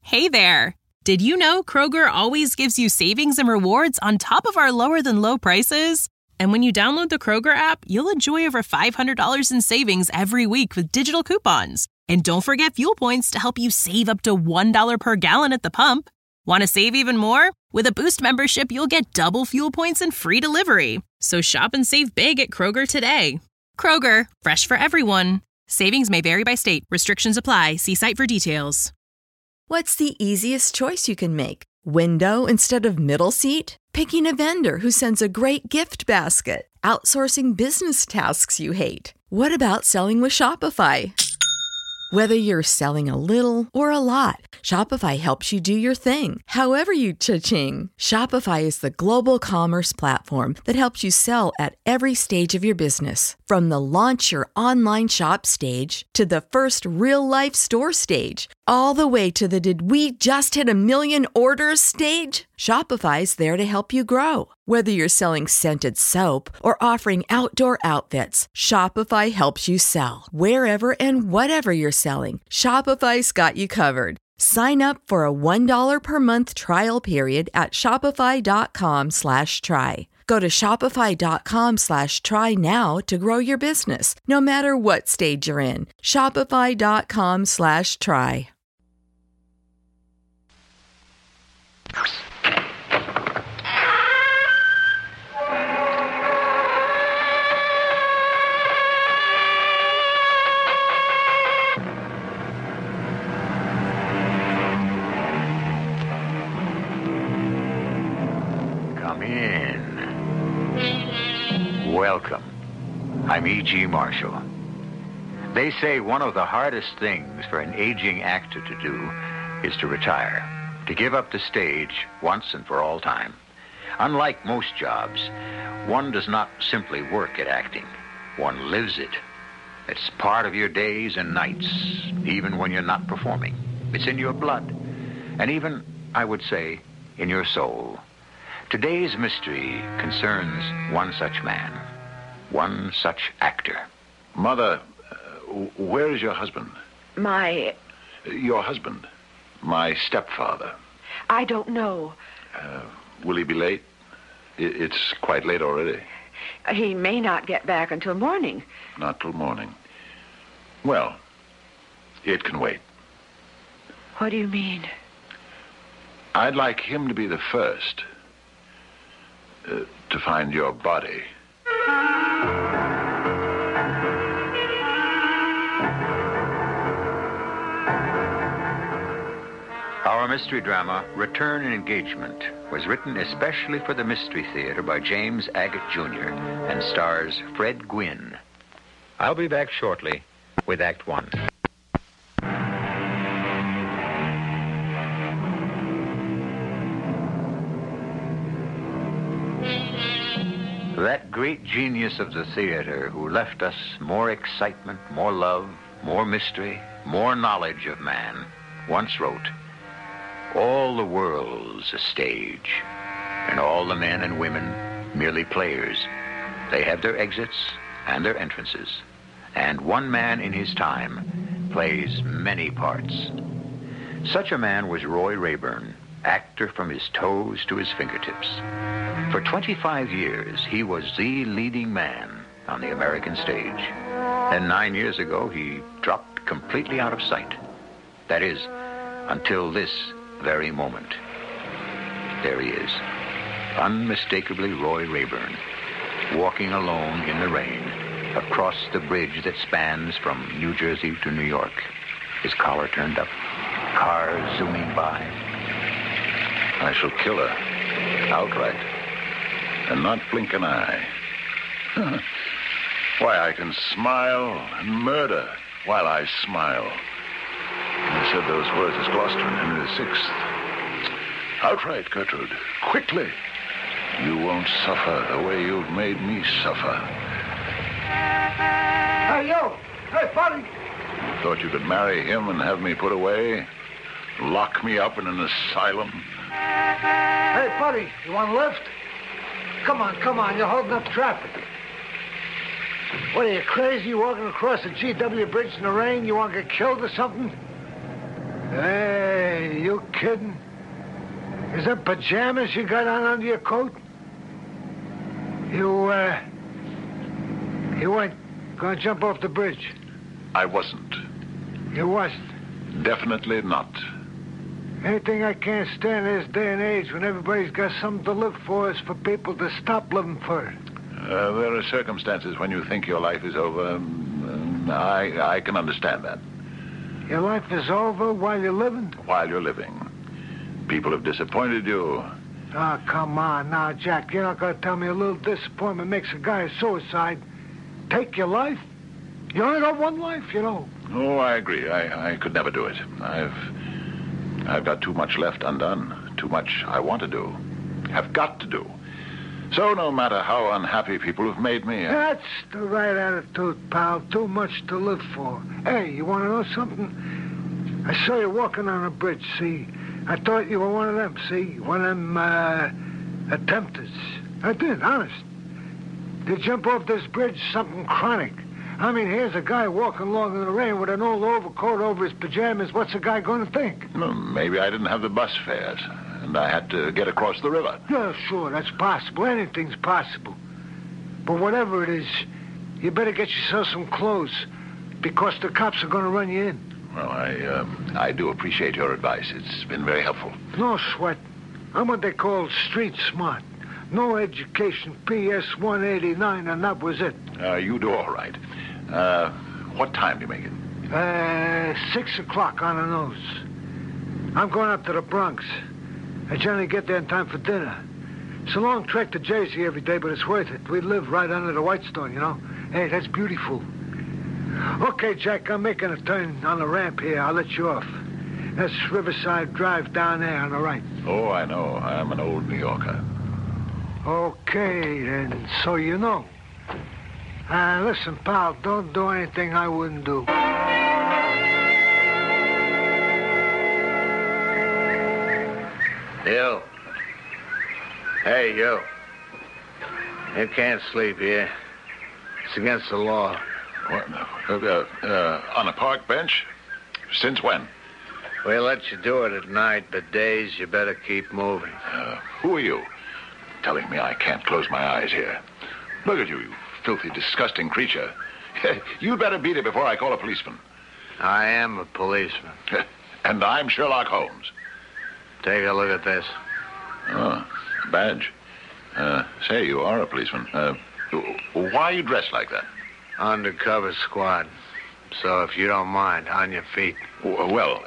Hey there! Did you know Kroger always gives you savings and rewards on top of our lower-than-low prices? And when you download the Kroger app, you'll enjoy over $500 in savings every week with digital coupons. And don't forget fuel points to help you save up to $1 per gallon at the pump. Want to save even more? With a Boost membership, you'll get double fuel points and free delivery. So shop and save big at Kroger today. Kroger, fresh for everyone. Savings may vary by state. Restrictions apply. See site for details. What's the easiest choice you can make? Window instead of middle seat? Picking a vendor who sends a great gift basket? Outsourcing business tasks you hate? What about selling with Shopify? Whether you're selling a little or a lot, Shopify helps you do your thing, however you cha-ching. Shopify is the global commerce platform that helps you sell at every stage of your business. From the launch your online shop stage to the first real-life store stage, all the way to the did we just hit 1 million orders stage. Shopify's there to help you grow. Whether you're selling scented soap or offering outdoor outfits, Shopify helps you sell. Wherever and whatever you're selling, Shopify's got you covered. Sign up for a $1 per month trial period at shopify.com/try. Go to shopify.com/try now to grow your business, no matter what stage you're in. Shopify.com/try. Come in. Welcome. I'm E.G. Marshall. They say one of the hardest things for an aging actor to do is to retire, to give up the stage once and for all time. Unlike most jobs, one does not simply work at acting. One lives it. It's part of your days and nights, even when you're not performing. It's in your blood, and even, I would say, in your soul. Today's mystery concerns one such man, one such actor. Mother, where is your husband? Your husband. My stepfather. I don't know. Will he be late? It's quite late already. He may not get back until morning. Not till morning. Well, it can wait. What do you mean? I'd like him to be the first to find your body. Our mystery drama, Return and Engagement, was written especially for the Mystery Theater by James Agate Jr. and stars Fred Gwynne. I'll be back shortly with Act One. That great genius of the theater who left us more excitement, more love, more mystery, more knowledge of man, once wrote, "All the world's a stage, and all the men and women merely players. They have their exits and their entrances, and one man in his time plays many parts." Such a man was Roy Rayburn, actor from his toes to his fingertips. For 25 years, he was the leading man on the American stage. And 9 years ago, he dropped completely out of sight. That is, until this very moment. There he is, unmistakably Roy Rayburn, walking alone in the rain across the bridge that spans from New Jersey to New York. His collar turned up, cars zooming by. I shall kill her outright and not blink an eye. Why, I can smile and murder while I smile. I said those words as Gloucester and Henry VI. Outright, Gertrude, quickly. You won't suffer the way you've made me suffer. Hey, you! Hey, buddy! You thought you could marry him and have me put away? Lock me up in an asylum? Hey, buddy, you want a lift? Come on, you're holding up traffic. What, are you crazy? You walking across the GW Bridge in the rain? You want to get killed or something? Hey, you You kidding? Is that pajamas you got on under your coat? You weren't gonna jump off the bridge? I wasn't. You wasn't? Definitely not. Anything I can't stand in this day and age when everybody's got something to live for is for people to stop living for it. There are circumstances when you think your life is over. I can understand that. Your life is over while you're living? While you're living. People have disappointed you. Oh, come on now, Jack. You're not going to tell me a little disappointment makes a guy a suicide. Take your life? You only got one life, you know. Oh, I agree. I could never do it. I've got too much left undone. Too much I want to do. Have got to do. So no matter how unhappy people have made me... That's the right attitude, pal. Too much to live for. Hey, you want to know something? I saw you walking on a bridge, see? I thought you were one of them, see? One of them, attempters. I did, honest. To jump off this bridge, something chronic. I mean, here's a guy walking along in the rain with an old overcoat over his pajamas. What's a guy going to think? Well, maybe I didn't have the bus fares, and I had to get across the river. Yeah, sure, that's possible. Anything's possible. But whatever it is, you better get yourself some clothes, because the cops are going to run you in. Well, I do appreciate your advice. It's been very helpful. No sweat. I'm what they call street smart. No education, PS 189, and that was it. You do all right. What time do you make it? 6 o'clock on the nose. I'm going up to the Bronx. I generally get there in time for dinner. It's a long trek to Jersey every day, but it's worth it. We live right under the Whitestone, you know. Hey, that's beautiful. Okay, Jack, I'm making a turn on the ramp here. I'll let you off. That's Riverside Drive down there on the right. Oh, I know. I'm an old New Yorker. Okay, then, so you know. Listen, pal, don't do anything I wouldn't do. You. Hey, you. You can't sleep here. It's against the law. What? On a park bench? Since when? We let you do it at night, but days you better keep moving. Who are you? Telling me I can't close my eyes here. Look at you filthy, disgusting creature. You'd better beat it before I call a policeman. I am a policeman. And I'm Sherlock Holmes. Take a look at this. Oh, badge. Say, you are a policeman. Why are you dressed like that? Undercover squad. So if you don't mind, on your feet. Well,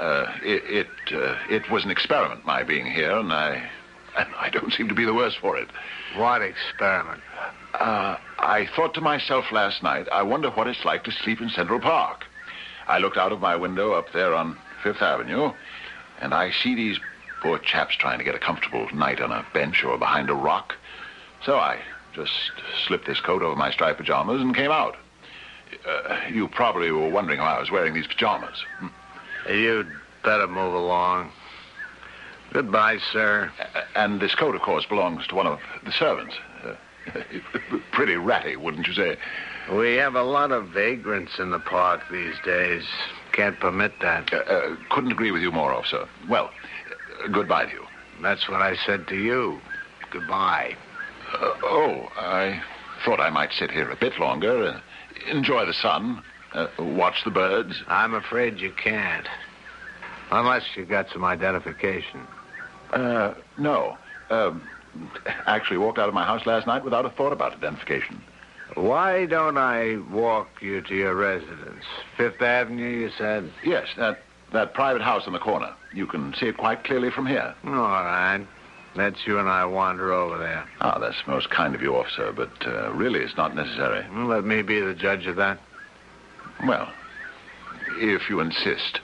it was an experiment, my being here, and I don't seem to be the worse for it. What experiment? I thought to myself last night, I wonder what it's like to sleep in Central Park. I looked out of my window up there on Fifth Avenue, and I see these poor chaps trying to get a comfortable night on a bench or behind a rock. So I just slipped this coat over my striped pajamas and came out. You probably were wondering why I was wearing these pajamas. You'd better move along. Goodbye, sir. And this coat, of course, belongs to one of the servants. Pretty ratty, wouldn't you say? We have a lot of vagrants in the park these days. Can't permit that. Couldn't agree with you more, officer. Well, goodbye to you. That's what I said to you. Goodbye. I thought I might sit here a bit longer, enjoy the sun, watch the birds. I'm afraid you can't. Unless you got some identification. No. Actually walked out of my house last night without a thought about identification. Why don't I walk you to your residence? Fifth Avenue, you said? Yes, that private house on the corner. You can see it quite clearly from here. All right. Let's you and I wander over there. Ah, that's most kind of you, officer, but really it's not necessary. Well, let me be the judge of that. Well, if you insist.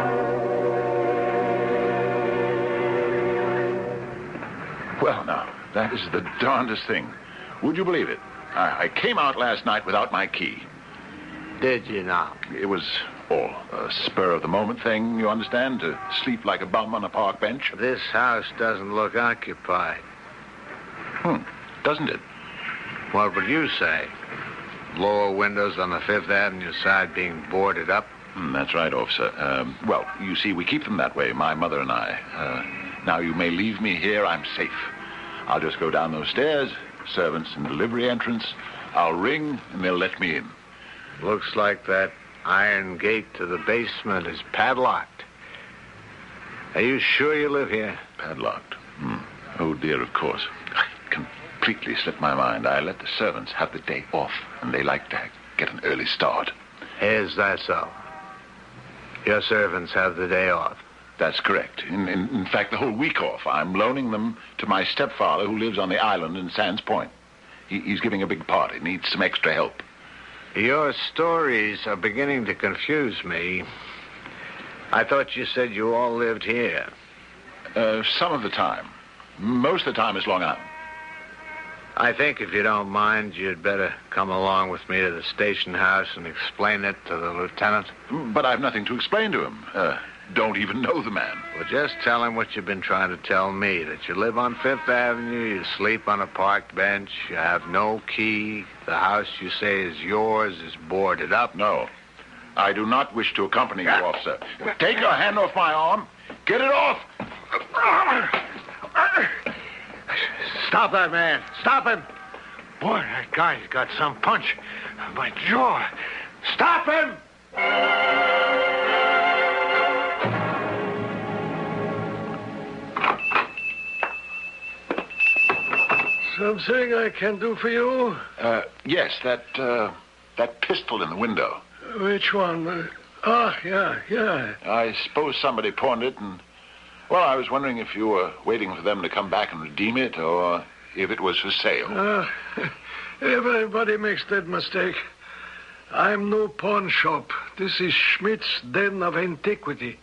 Well, now, that is the darndest thing. Would you believe it? I came out last night without my key. Did you now? It was all a spur-of-the-moment thing, you understand, to sleep like a bum on a park bench. This house doesn't look occupied. Doesn't it? What would you say? Lower windows on the Fifth Avenue side being boarded up? That's right, officer. Well, you see, we keep them that way, my mother and I. Now, you may leave me here. I'm safe. I'll just go down those stairs, servants in the delivery entrance. I'll ring, and they'll let me in. Looks like that iron gate to the basement is padlocked. Are you sure you live here? Padlocked? Oh, dear, of course. Completely slipped my mind. I let the servants have the day off, and they like to get an early start. Is that so? Your servants have the day off? That's correct. In fact, the whole week off. I'm loaning them to my stepfather who lives on the island in Sands Point. He's giving a big party, needs some extra help. Your stories are beginning to confuse me. I thought you said you all lived here. Some of the time. Most of the time is Long Island. I think if you don't mind, you'd better come along with me to the station house and explain it to the lieutenant. But I've nothing to explain to him. Don't even know the man. Well, just tell him what you've been trying to tell me, that you live on Fifth Avenue, you sleep on a park bench, you have no key, the house you say is yours is boarded up. No, I do not wish to accompany you, officer. Take your hand off my arm. Get it off. Stop that man. Stop him. Boy, that guy's got some punch. My jaw. Stop him! Something I can do for you? Yes, that pistol in the window. Which one? Yeah. I suppose somebody pawned it, and, well, I was wondering if you were waiting for them to come back and redeem it, or if it was for sale. Everybody makes that mistake. I'm no pawn shop. This is Schmidt's Den of Antiquity.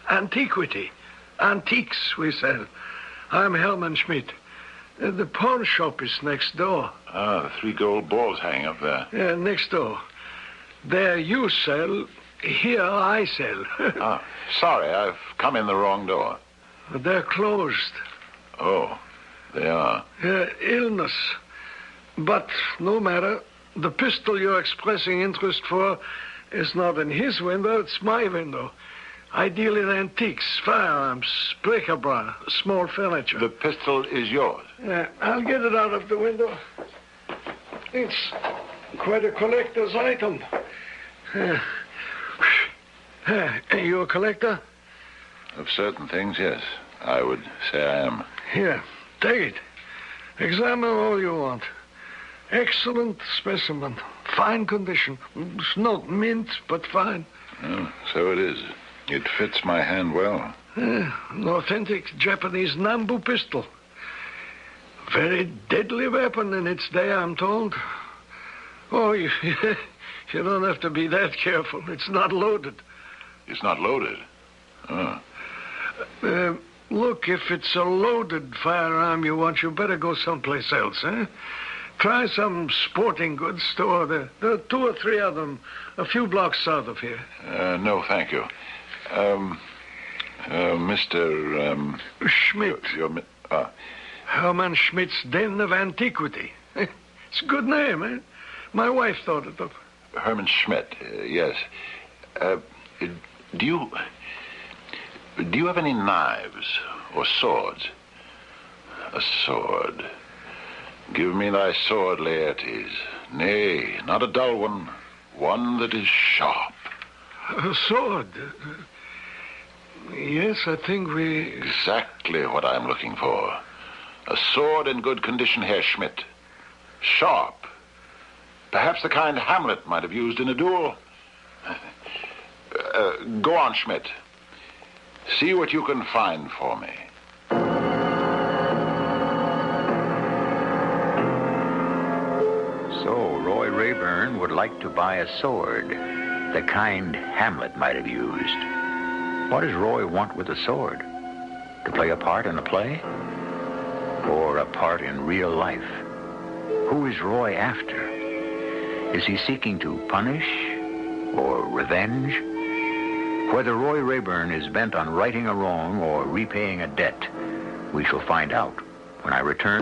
Antiques, we sell. I'm Hermann Schmidt. The pawn shop is next door. The 3 gold balls hang up there. Yeah, next door. There you sell, here I sell. Sorry, I've come in the wrong door. They're closed. Oh, they are. Illness. But no matter. The pistol you're expressing interest for is not in his window, it's my window. I deal in antiques, firearms, bric-a-brac, small furniture. The pistol is yours? Yeah, I'll get it out of the window. It's quite a collector's item. Are you a collector? Of certain things, yes. I would say I am. Here, take it. Examine all you want. Excellent specimen. Fine condition. It's not mint, but fine. Oh, so it is. It fits my hand well. An authentic Japanese Nambu pistol. Very deadly weapon in its day, I'm told. Oh, you don't have to be that careful. It's not loaded. It's not loaded? Oh. Look, if it's a loaded firearm you want, you better go someplace else, eh? Try some sporting goods store. There are 2 or 3 of them a few blocks south of here. No, thank you. Mr. Schmidt. Hermann Schmidt's Den of Antiquity. It's a good name, eh? My wife thought it up. Hermann Schmidt, yes. Do you have any knives or swords? A sword. Give me thy sword, Laertes. Nay, not a dull one. One that is sharp. A sword? Yes, I think we... Exactly what I'm looking for. A sword in good condition, Herr Schmidt. Sharp. Perhaps the kind Hamlet might have used in a duel. Go on, Schmidt. See what you can find for me. So, Roy Rayburn would like to buy a sword, the kind Hamlet might have used. What does Roy want with a sword? To play a part in a play? Or a part in real life? Who is Roy after? Is he seeking to punish or revenge? Whether Roy Rayburn is bent on righting a wrong or repaying a debt, we shall find out when I return.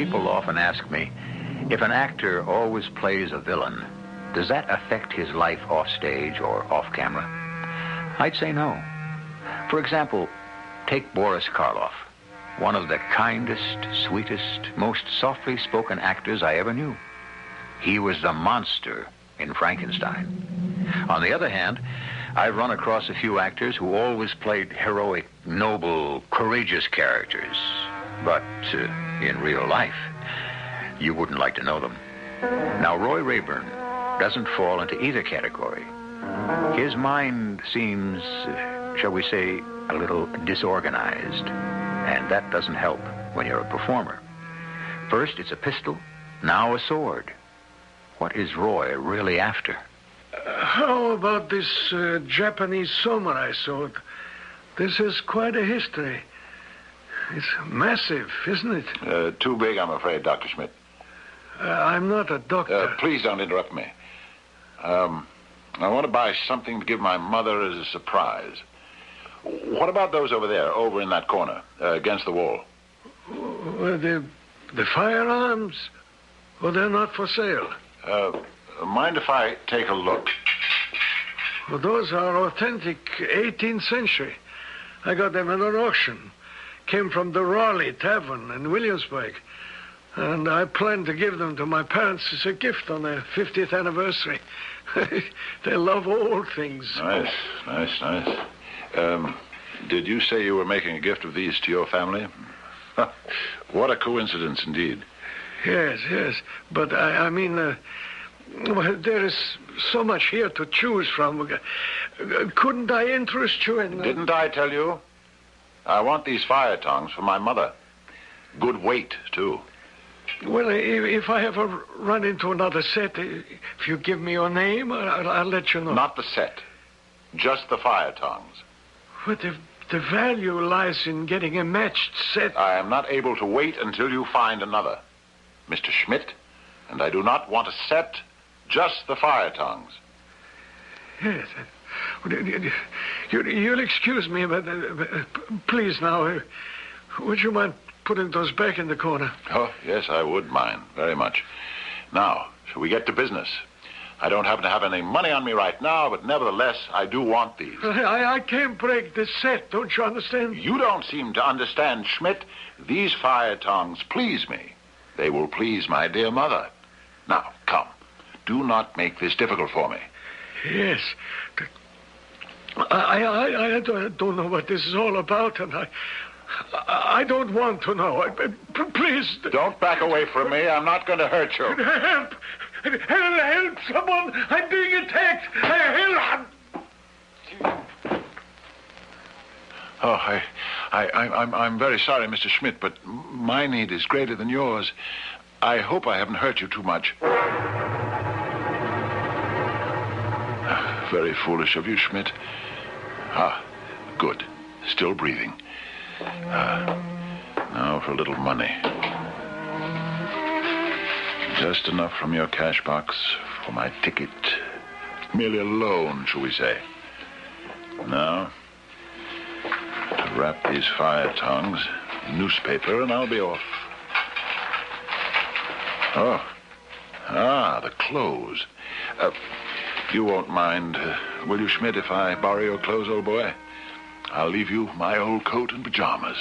People often ask me, if an actor always plays a villain, does that affect his life off stage or off camera? I'd say no. For example, take Boris Karloff, one of the kindest, sweetest, most softly spoken actors I ever knew. He was the monster in Frankenstein. On the other hand, I've run across a few actors who always played heroic, noble, courageous characters. But in real life, you wouldn't like to know them. Now, Roy Rayburn doesn't fall into either category. His mind seems, shall we say, a little disorganized. And that doesn't help when you're a performer. First, it's a pistol, now a sword. What is Roy really after? How about this Japanese sonar I saw? This is quite a history. It's massive, isn't it? Too big, I'm afraid, Dr. Schmidt. I'm not a doctor. Please don't interrupt me. I want to buy something to give my mother as a surprise. What about those over there, over in that corner, against the wall? The firearms? Well, they're not for sale. Mind if I take a look? Well, those are authentic 18th century. I got them at an auction. Came from the Raleigh Tavern in Williamsburg. And I plan to give them to my parents as a gift on their 50th anniversary. They love old things. Nice. Did you say you were making a gift of these to your family? What a coincidence, indeed. Yes. But I mean, well, there is so much here to choose from. Couldn't I interest you in... Didn't I tell you? I want these fire tongs for my mother. Good weight, too. Well, if I ever run into another set, if you give me your name, I'll let you know. Not the set. Just the fire tongs. But the value lies in getting a matched set. I am not able to wait until you find another, Mr. Schmidt, and I do not want a set, just the fire tongs. Yes. You'll excuse me, but please now, would you mind putting those back in the corner? Oh, yes, I would mind, very much. Now, shall we get to business? I don't happen to have any money on me right now, but nevertheless, I do want these. I can't break this set, don't you understand? You don't seem to understand, Schmidt. These fire tongs please me. They will please my dear mother. Now, come. Do not make this difficult for me. Yes. I don't know what this is all about, and I don't want to know. Please. Don't back away from me. I'm not going to hurt you. Help! Help! Someone! I'm being attacked! Help! Oh, I'm very sorry, Mr. Schmidt, but my need is greater than yours. I hope I haven't hurt you too much. Very foolish of you, Schmidt. Good. Still breathing. Now for a little money. Just enough from your cash box for my ticket. Merely a loan, shall we say. Now, to wrap these fire tongs, newspaper, and I'll be off. The clothes. You won't mind, will you, Schmidt, if I borrow your clothes, old boy? I'll leave you my old coat and pajamas.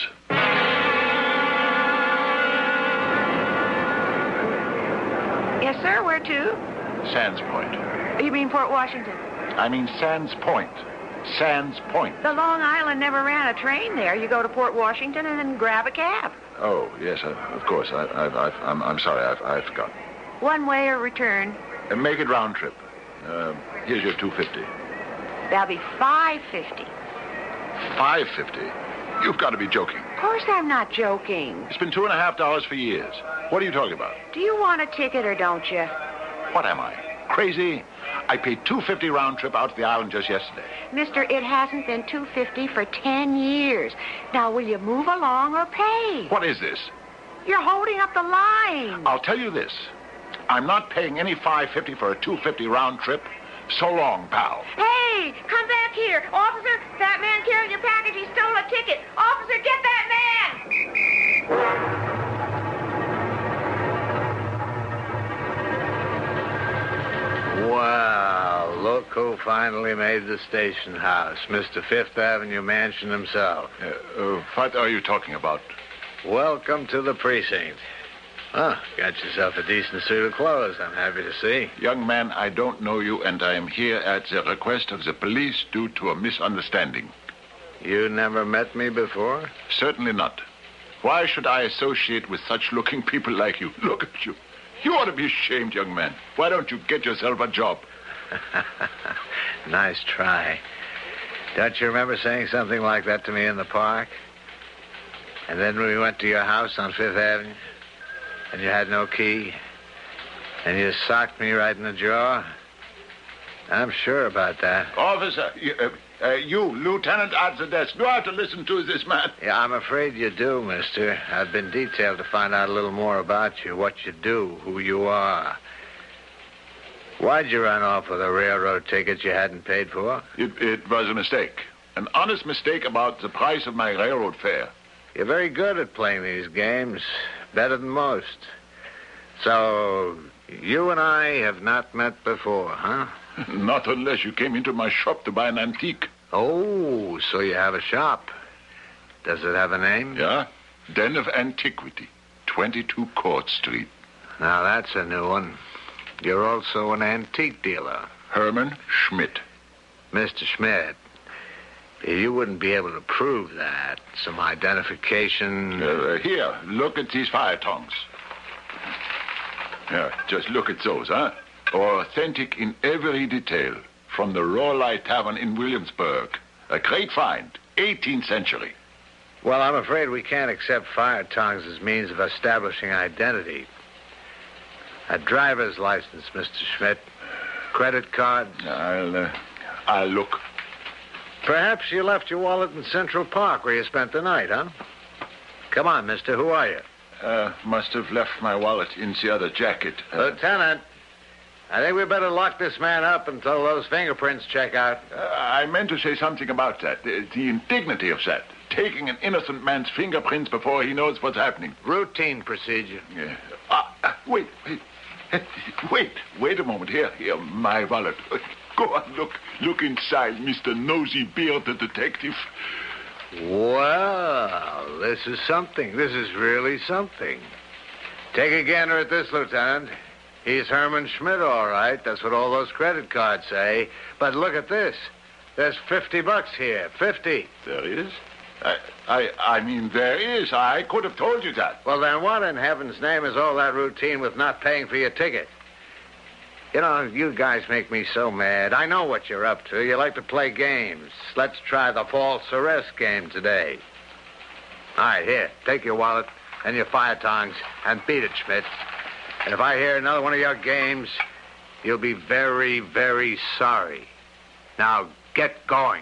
Yes, sir. Where to? Sands Point. You mean Port Washington? I mean Sands Point. Sands Point. The Long Island never ran a train there. You go to Port Washington and then grab a cab. Oh, yes, of course. I'm sorry. I've forgotten. One way or return? Make it round trip. Here's your $2.50. That'll be $5.50. $5.50? You've got to be joking. Of course I'm not joking. It's been $2.50 for years. What are you talking about? Do you want a ticket or don't you? What am I? Crazy? I paid $2.50 round trip out to the island just yesterday. Mister, it hasn't been $2.50 for 10 years. Now, will you move along or pay? What is this? You're holding up the line. I'll tell you this. I'm not paying any $5.50 for a $2.50 round trip. So long, pal. Hey, come back here. Officer, that man carrying your package, he stole a ticket. Officer, get that man! Well, look who finally made the station house. Mr. Fifth Avenue Mansion himself. What are you talking about? Welcome to the precinct. Oh, got yourself a decent suit of clothes, I'm happy to see. Young man, I don't know you, and I am here at the request of the police due to a misunderstanding. You never met me before? Certainly not. Why should I associate with such looking people like you? Look at you. You ought to be ashamed, young man. Why don't you get yourself a job? Nice try. Don't you remember saying something like that to me in the park? And then we went to your house on Fifth Avenue, and you had no key, and you socked me right in the jaw? I'm sure about that. Officer, you, Lieutenant at the desk, you have to listen to this man. Yeah, I'm afraid you do, mister. I've been detailed to find out a little more about you, what you do, who you are. Why'd you run off with a railroad ticket you hadn't paid for? It was a mistake. An honest mistake about the price of my railroad fare. You're very good at playing these games. Better than most. So, you and I have not met before, huh? Not unless you came into my shop to buy an antique. Oh, so you have a shop. Does it have a name? Yeah. Den of Antiquity, 22 Court Street. Now, that's a new one. You're also an antique dealer. Herman Schmidt. Mr. Schmidt, you wouldn't be able to prove that. Some identification. Here, look at these fire tongs. Yeah, just look at those, huh? Authentic in every detail. From the Raleigh Tavern in Williamsburg. A great find, 18th century. Well, I'm afraid we can't accept fire tongs as means of establishing identity. A driver's license, Mr. Schmidt. Credit card. I'll look. Perhaps you left your wallet in Central Park where you spent the night, huh? Come on, mister. Who are you? Must have left my wallet in the other jacket. Lieutenant, I think we better lock this man up until those fingerprints check out. I meant to say something about that. The indignity of that. Taking an innocent man's fingerprints before he knows what's happening. Routine procedure. Yeah. Wait a moment. Here, my wallet. Go on, look inside, Mr. Nosy Beard, the detective. Well, this is something. This is really something. Take a gander at this, Lieutenant. He's Herman Schmidt, all right. That's what all those credit cards say. But look at this. There's $50 here. 50. There is? I mean, there is. I could have told you that. Well, then what in heaven's name is all that routine with not paying for your ticket? You know, you guys make me so mad. I know what you're up to. You like to play games. Let's try the false arrest game today. All right, here. Take your wallet and your fire tongs and beat it, Schmidt. And if I hear another one of your games, you'll be very, very sorry. Now, get going.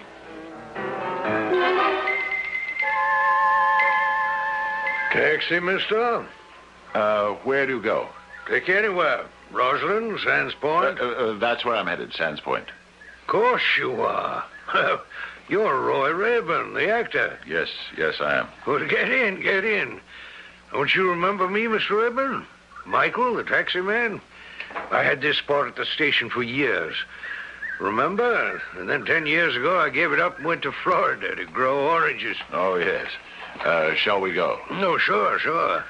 Taxi, mister? Where do you go? Pick anywhere. Roslyn, Sands Point? That's where I'm headed, Sands Point. Of course you are. You're Roy Rayburn, the actor. Yes, I am. Well, get in. Don't you remember me, Mr. Rayburn? Michael, the taxi man? I had this spot at the station for years. Remember? And then 10 years ago, I gave it up and went to Florida to grow oranges. Oh, yes. Shall we go? No, sure.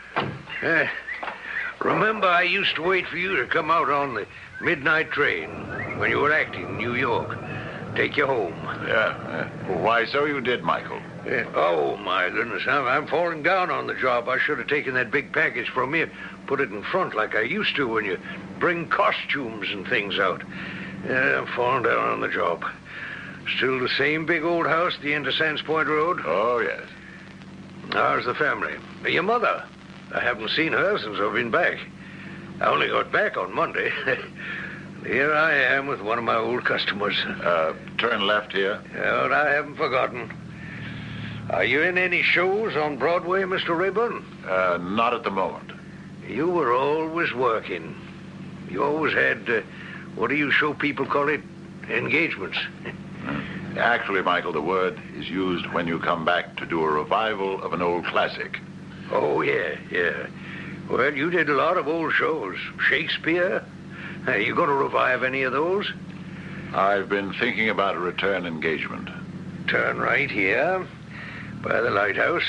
Remember, I used to wait for you to come out on the midnight train when you were acting in New York. Take you home. Yeah. Why, so you did, Michael. Yeah. Oh, my goodness. I'm falling down on the job. I should have taken that big package from you, put it in front like I used to when you bring costumes and things out. Yeah, I'm falling down on the job. Still the same big old house at the end of Sands Point Road? Oh, yes. How's the family? Your mother? I haven't seen her since I've been back. I only got back on Monday. Here I am with one of my old customers. Turn left here. Yeah, I haven't forgotten. Are you in any shows on Broadway, Mr. Rayburn? Not at the moment. You were always working. You always had, what do you show people call it? Engagements. Actually, Michael, the word is used when you come back to do a revival of an old classic. Oh, yeah. Well, you did a lot of old shows. Shakespeare, Hey, you going to revive any of those? I've been thinking about a return engagement. Turn right here, by the lighthouse.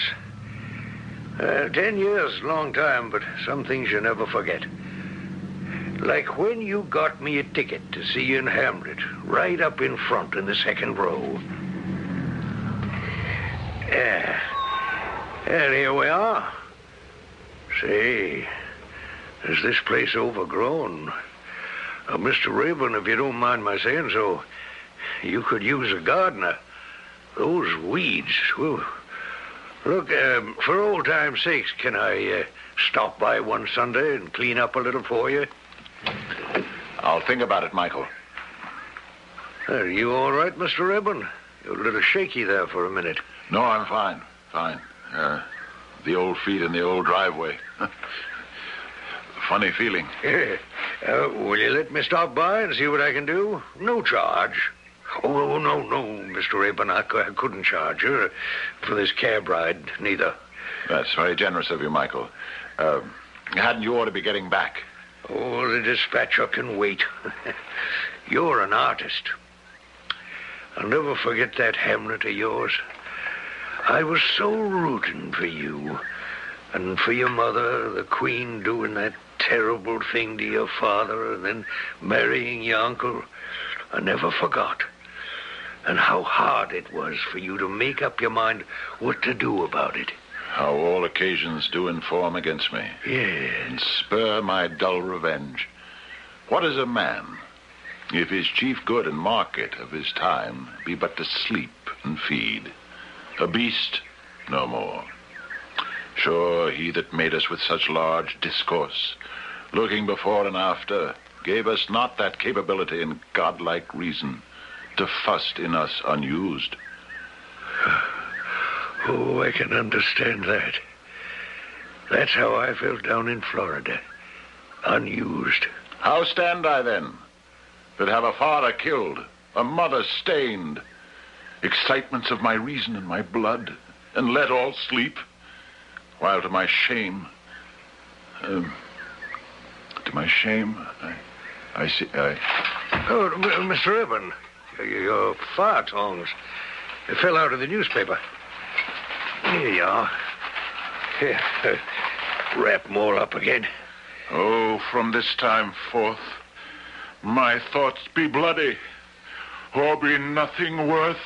10 years, long time, but some things you never forget. Like when you got me a ticket to see you in Hamlet, right up in front in the second row. Yeah. And here we are. Say, is this place overgrown? Mr. Rayburn, if you don't mind my saying so, you could use a gardener. Those weeds, whew. Look, for old time's sakes, can I stop by one Sunday and clean up a little for you? I'll think about it, Michael. Are you all right, Mr. Rayburn? You're a little shaky there for a minute. No, I'm fine. Fine. The old feet in the old driveway. Funny feeling. Will you let me stop by and see what I can do? No charge. Oh, no, Mr. Rayburn. I couldn't charge you for this cab ride, neither. That's very generous of you, Michael. Hadn't you ought to be getting back? Oh, the dispatcher can wait. You're an artist. I'll never forget that Hamlet of yours. I was so rooting for you and for your mother, the Queen, doing that terrible thing to your father and then marrying your uncle. I never forgot. And how hard it was for you to make up your mind what to do about it. How all occasions do inform against me. Yes. And spur my dull revenge. What is a man, if his chief good and market of his time be but to sleep and feed? A beast, no more. Sure, he that made us with such large discourse, looking before and after, gave us not that capability and godlike reason to fuss in us unused. Oh, I can understand that. That's how I felt down in Florida. Unused. How stand I then, that have a father killed, a mother stained, excitements of my reason and my blood, and let all sleep, while to my shame, I see, Oh, Mr. Rayburn, your fire tongs. They fell out of the newspaper. Here you are. Here, wrap them all up again. Oh, from this time forth, my thoughts be bloody, or be nothing worth.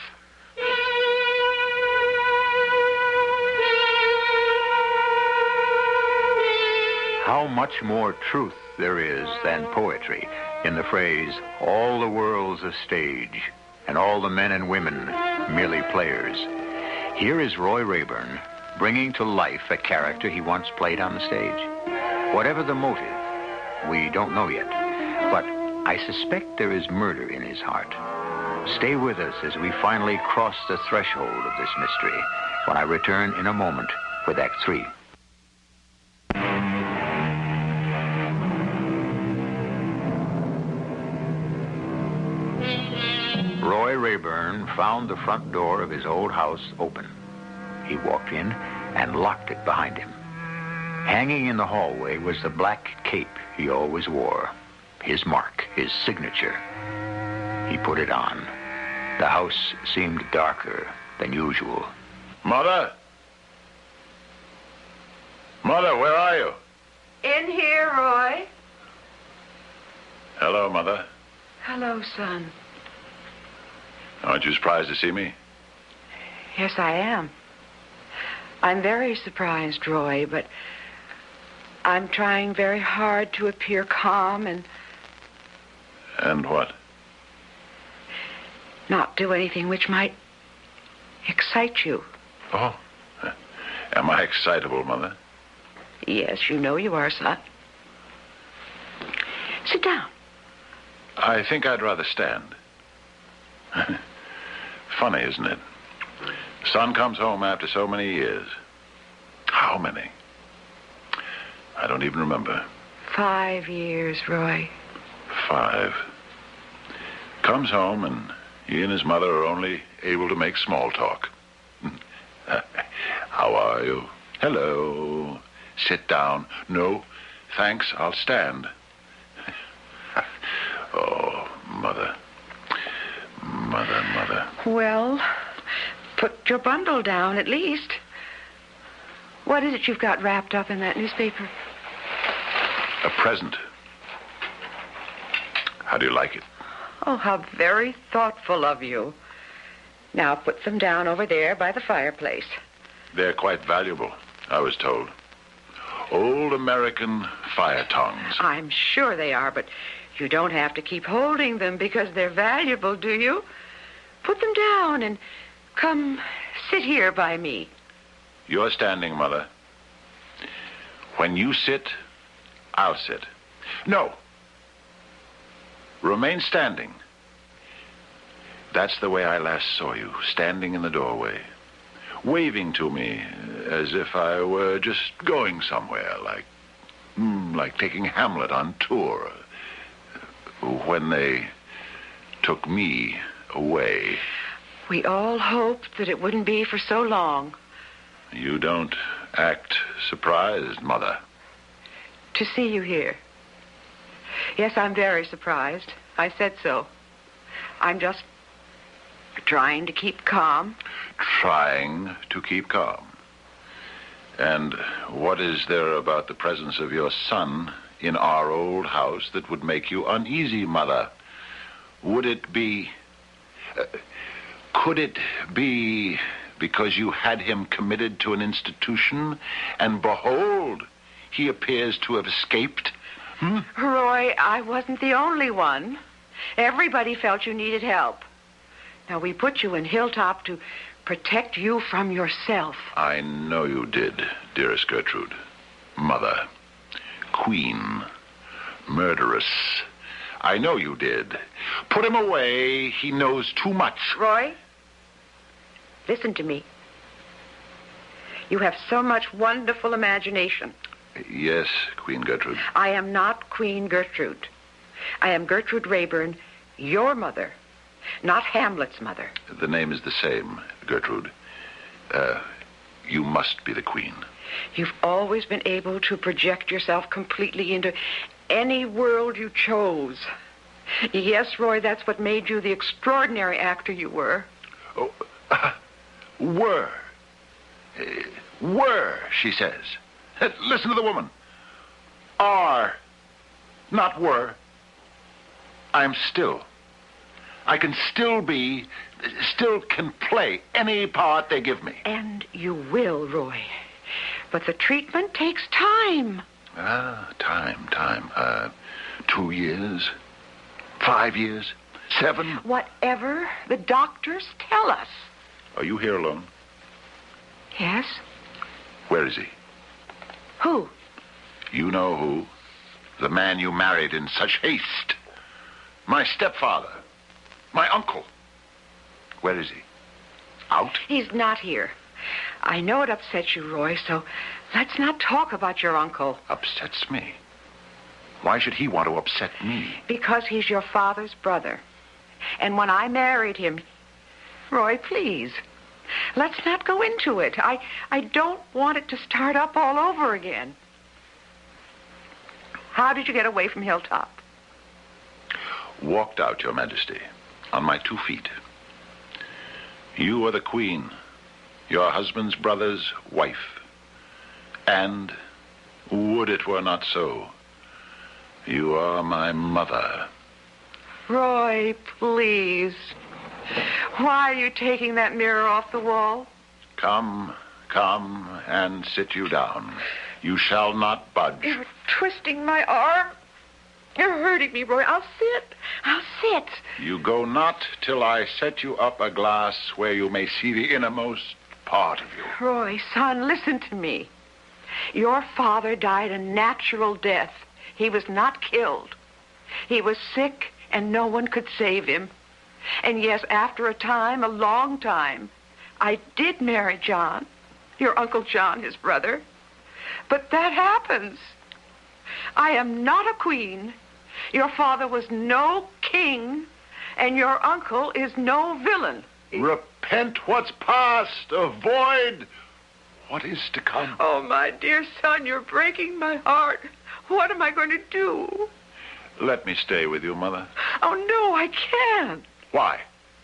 How much more truth there is than poetry in the phrase, all the world's a stage, and all the men and women merely players. Here is Roy Rayburn bringing to life a character he once played on the stage. Whatever the motive, we don't know yet, but I suspect there is murder in his heart. Stay with us as we finally cross the threshold of this mystery when I return in a moment with Act 3. Roy Rayburn found the front door of his old house open. He walked in and locked it behind him. Hanging in the hallway was the black cape he always wore, his mark, his signature. He put it on. The house seemed darker than usual. Mother? Mother, where are you? In here, Roy. Hello, Mother. Hello, son. Aren't you surprised to see me? Yes, I am. I'm very surprised, Roy, but I'm trying very hard to appear calm and... And what? Not do anything which might excite you. Oh. Am I excitable, Mother? Yes, you know you are, son. Sit down. I think I'd rather stand. Funny, isn't it? Son comes home after so many years. How many? I don't even remember. 5 years, Roy. 5. Comes home and he and his mother are only able to make small talk. How are you? Hello. Sit down. No, thanks, I'll stand. Well, put your bundle down at least. What is it you've got wrapped up in that newspaper? A present. How do you like it? Oh, how very thoughtful of you. Now put them down over there by the fireplace. They're quite valuable, I was told. Old American fire tongs. I'm sure they are, but you don't have to keep holding them because they're valuable, do you? Put them down and come sit here by me. You're standing, Mother. When you sit, I'll sit. No. Remain standing. That's the way I last saw you, standing in the doorway, waving to me as if I were just going somewhere, like taking Hamlet on tour, when they took me away. We all hoped that it wouldn't be for so long. You don't act surprised, Mother. To see you here. Yes, I'm very surprised. I said so. I'm just trying to keep calm. Trying to keep calm. And what is there about the presence of your son in our old house that would make you uneasy, Mother? Would it be... could it be because you had him committed to an institution, and behold, he appears to have escaped? Roy, I wasn't the only one. Everybody felt you needed help. Now, we put you in Hilltop to protect you from yourself. I know you did, dearest Gertrude. Mother. Queen. Murderess. I know you did. Put him away. He knows too much. Roy, listen to me. You have so much wonderful imagination. Yes, Queen Gertrude. I am not Queen Gertrude. I am Gertrude Rayburn, your mother, not Hamlet's mother. The name is the same, Gertrude. You must be the queen. You've always been able to project yourself completely into any world you chose. Yes, Roy, that's what made you the extraordinary actor you were. Oh, were. Were, she says. Listen to the woman. Are, not were. I am still. I can still be, still can play any part they give me. And you will, Roy. But the treatment takes time. Time. 2 years, 5 years, 7. Whatever the doctors tell us. Are you here alone? Yes. Where is he? Who? You know who. The man you married in such haste. My stepfather. My uncle. Where is he? Out? He's not here. I know it upsets you, Roy, so let's not talk about your uncle. Upsets me? Why should he want to upset me? Because he's your father's brother. And when I married him... Roy, please, let's not go into it. I don't want it to start up all over again. How did you get away from Hilltop? Walked out, Your Majesty, on my 2 feet. You are the queen, your husband's brother's wife. And, would it were not so, you are my mother. Roy, please. Why are you taking that mirror off the wall? Come and sit you down. You shall not budge. You're twisting my arm. You're hurting me, Roy. I'll sit. You go not till I set you up a glass where you may see the innermost part of you. Roy, son, listen to me. Your father died a natural death. He was not killed. He was sick, and no one could save him. And yes, after a time, a long time, I did marry John, your Uncle John, his brother. But that happens. I am not a queen. Your father was no king, and your uncle is no villain. Repent what's past, avoid what is to come. Oh, my dear son, you're breaking my heart. What am I going to do? Let me stay with you, Mother. Oh, no, I can't. Why?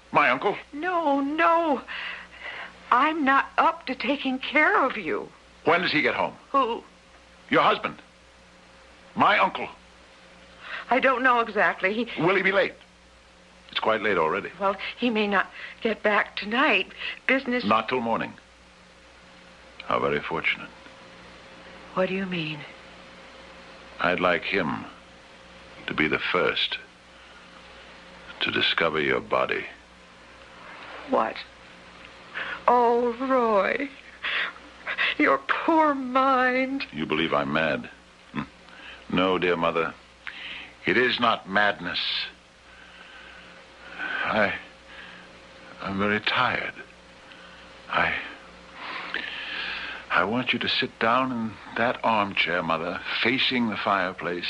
My uncle? No. I'm not up to taking care of you. When does he get home? Who? Your husband. My uncle. I don't know exactly. Will he be late? It's quite late already. Well, he may not get back tonight. Business... Not till morning. How very fortunate. What do you mean? I'd like him to be the first to discover your body. What? Oh, Roy. Your poor mind. You believe I'm mad? No, dear mother. It is not madness. I'm very tired. I want you to sit down in that armchair, Mother, facing the fireplace.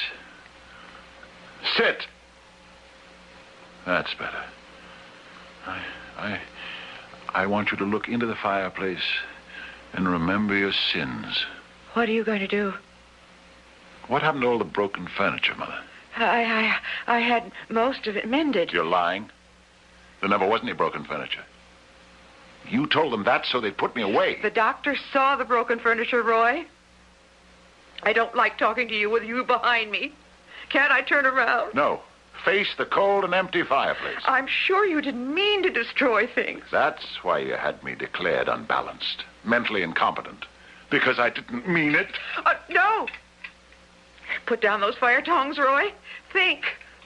Sit! That's better. I want you to look into the fireplace and remember your sins. What are you going to do? What happened to all the broken furniture, Mother? I had most of it mended. You're lying. There never was any broken furniture. You told them that so they'd put me away. The doctor saw the broken furniture, Roy. I don't like talking to you with you behind me. Can't I turn around? No. Face the cold and empty fireplace. I'm sure you didn't mean to destroy things. That's why you had me declared unbalanced, mentally incompetent. Because I didn't mean it. No. Put down those fire tongs, Roy. Think.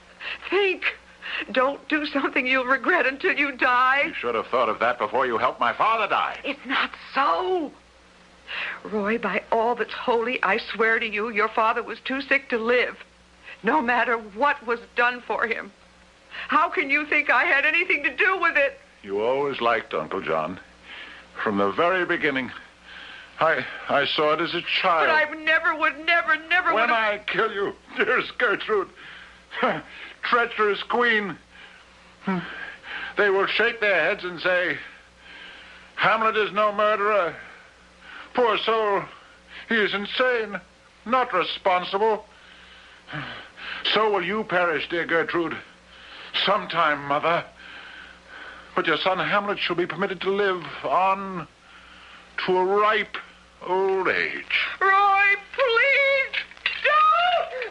Don't do something you'll regret until you die. You should have thought of that before you helped my father die. It's not so. Roy, by all that's holy, I swear to you, your father was too sick to live, no matter what was done for him. How can you think I had anything to do with it? You always liked Uncle John. From the very beginning. I saw it as a child. But I never would. When I kill you, dearest Gertrude, treacherous queen, they will shake their heads and say, Hamlet is no murderer. Poor soul, he is insane, not responsible. So will you perish, dear Gertrude. Sometime, Mother. But your son Hamlet shall be permitted to live on to a ripe old age. Roy, please, don't!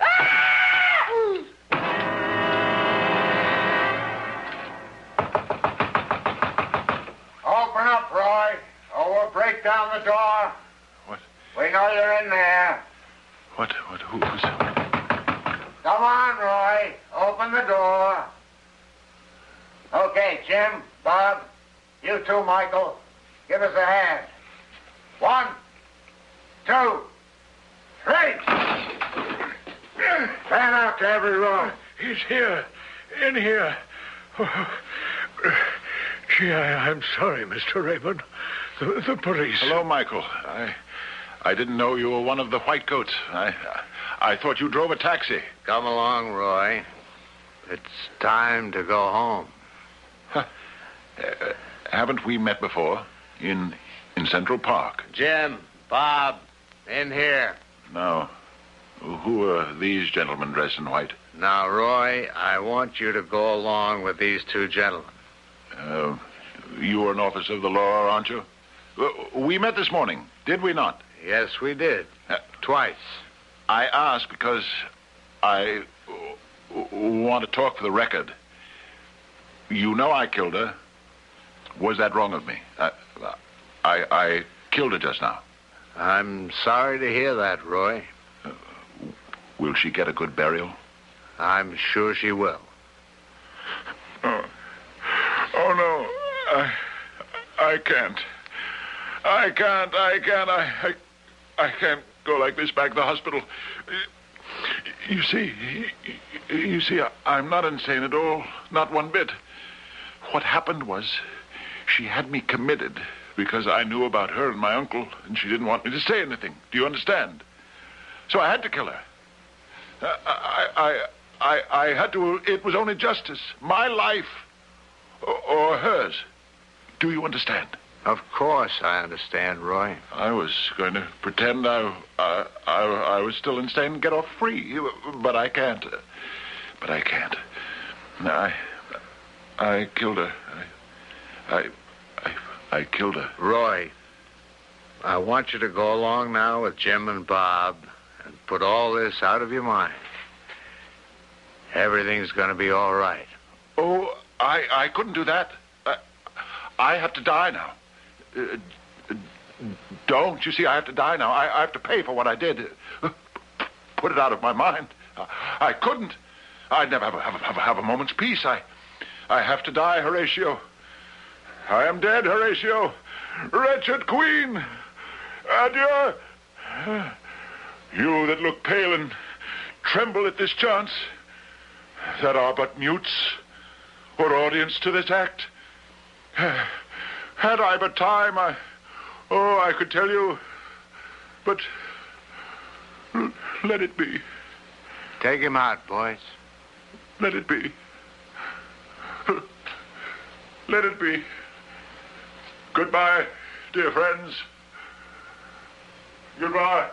Open up, Roy, or we'll break down the door. What? We know you're in there. Who's... Come on, Roy. Open the door. Okay, Jim, Bob, you too, Michael. Give us a hand. 1, 2, 3. Fan out to every room. He's here. In here. Oh, gee, I'm sorry, Mr. Raymond. The police. Hello, Michael. I didn't know you were one of the whitecoats. I thought you drove a taxi. Come along, Roy. It's time to go home. Haven't we met before? In Central Park? Jim, Bob, in here. No. Who are these gentlemen dressed in white? Now, Roy, I want you to go along with these two gentlemen. You are an officer of the law, aren't you? We met this morning, did we not? Yes, we did. Twice. I ask because I want to talk for the record. You know I killed her. Was that wrong of me? I killed her just now. I'm sorry to hear that, Roy. Will she get a good burial? I'm sure she will. Oh no. I can't. I can't go like this back to the hospital. You see, I'm not insane at all. Not one bit. What happened was she had me committed because I knew about her and my uncle, and she didn't want me to say anything. Do you understand? So I had to kill her. I had to. It was only justice. My life or hers. Do you understand? Of course I understand, Roy. I was going to pretend I was still insane and get off free, but I can't. I killed her. I killed her. Roy, I want you to go along now with Jim and Bob and put all this out of your mind. Everything's going to be all right. Oh, I couldn't do that. I have to die now. Don't. You see, I have to die now. I have to pay for what I did. Put it out of my mind. I couldn't. I'd never have a moment's peace. I have to die, Horatio. I am dead, Horatio. Wretched queen. Adieu. You that look pale and tremble at this chance, that are but mutes or audience to this act. Had I but time, I could tell you, but let it be. Take him out, boys. Let it be. Let it be. Goodbye, dear friends. Goodbye.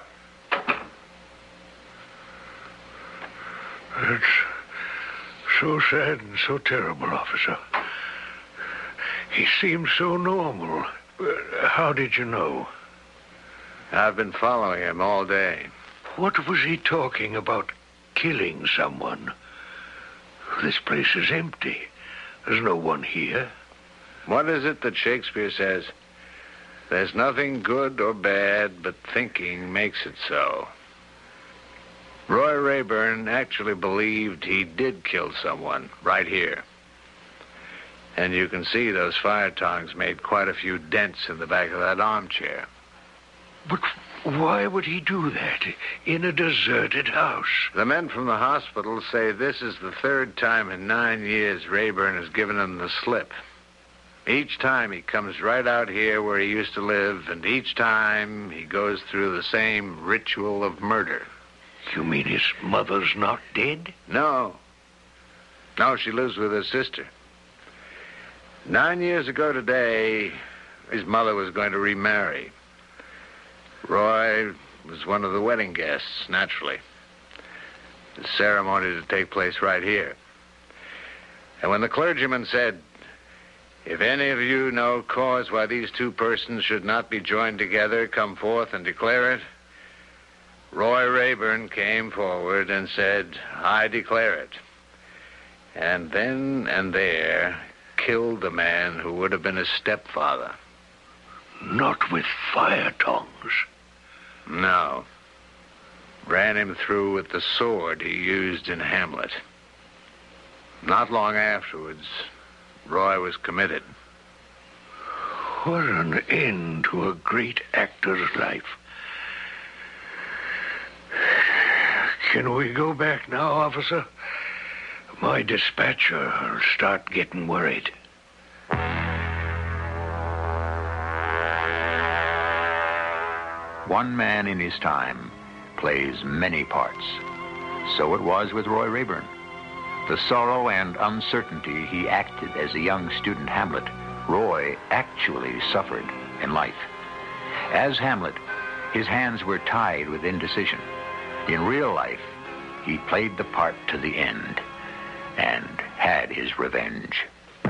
It's so sad and so terrible, officer. He seems so normal. How did you know? I've been following him all day. What was he talking about? Killing someone? This place is empty. There's no one here. What is it that Shakespeare says? There's nothing good or bad, but thinking makes it so. Roy Rayburn actually believed he did kill someone right here. And you can see those fire tongs made quite a few dents in the back of that armchair. But why would he do that in a deserted house? The men from the hospital say this is the third time in 9 years Rayburn has given them the slip. Each time he comes right out here where he used to live, and each time he goes through the same ritual of murder. You mean his mother's not dead? No. No, she lives with her sister. 9 years ago today, his mother was going to remarry. Roy was one of the wedding guests, naturally. The ceremony to take place right here. And when the clergyman said, "If any of you know cause why these two persons should not be joined together, come forth and declare it," Roy Rayburn came forward and said, "I declare it." And then and there killed the man who would have been his stepfather. Not with fire tongs. No. Ran him through with the sword he used in Hamlet. Not long afterwards, Roy was committed. What an end to a great actor's life. Can we go back now, officer? My dispatcher will start getting worried. One man in his time plays many parts. So it was with Roy Rayburn. The sorrow and uncertainty he acted as a young student Hamlet, Roy actually suffered in life. As Hamlet, his hands were tied with indecision. In real life, he played the part to the end and had his revenge.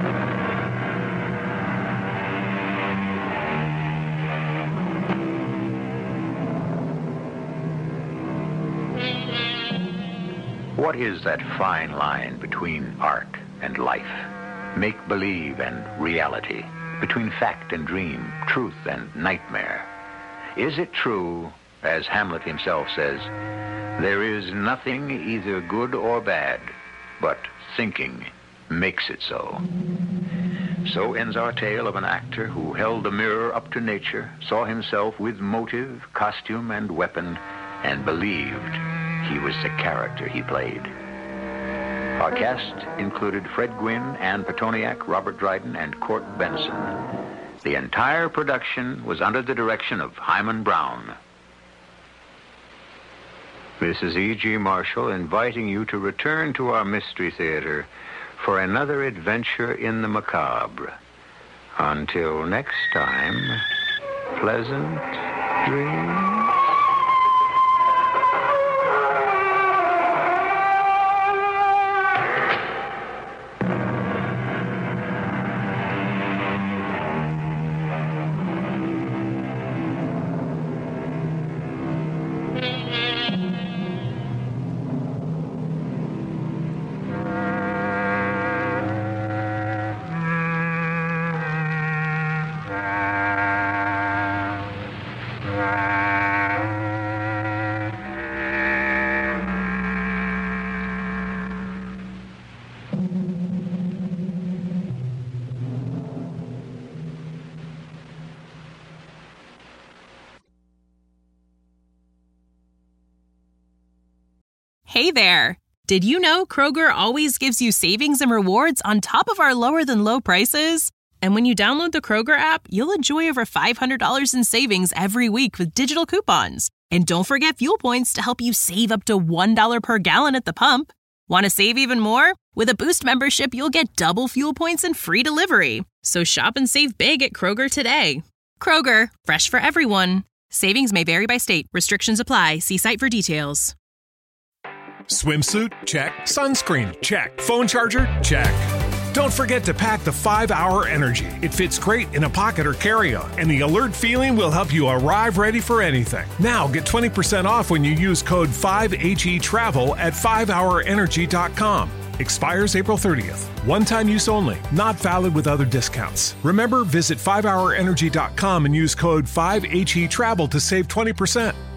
What is that fine line between art and life, make-believe and reality, between fact and dream, truth and nightmare? Is it true, as Hamlet himself says, there is nothing either good or bad, but thinking makes it so? So ends our tale of an actor who held the mirror up to nature, saw himself with motive, costume, and weapon, and believed he was the character he played. Our cast included Fred Gwynne, Ann Petoniak, Robert Dryden, and Court Benson. The entire production was under the direction of Hyman Brown. This is E.G. Marshall inviting you to return to our Mystery Theater for another adventure in the macabre. Until next time, pleasant dreams. Hey there! Did you know Kroger always gives you savings and rewards on top of our lower-than-low prices? And when you download the Kroger app, you'll enjoy over $500 in savings every week with digital coupons. And don't forget fuel points to help you save up to $1 per gallon at the pump. Want to save even more? With a Boost membership, you'll get double fuel points and free delivery. So shop and save big at Kroger today. Kroger, fresh for everyone. Savings may vary by state. Restrictions apply. See site for details. Swimsuit? Check. Sunscreen? Check. Phone charger? Check. Don't forget to pack the 5-Hour Energy. It fits great in a pocket or carry-on, and the alert feeling will help you arrive ready for anything. Now get 20% off when you use code 5HETRAVEL at 5hourenergy.com. Expires April 30th. One-time use only. Not valid with other discounts. Remember, visit 5hourenergy.com and use code 5HETRAVEL to save 20%.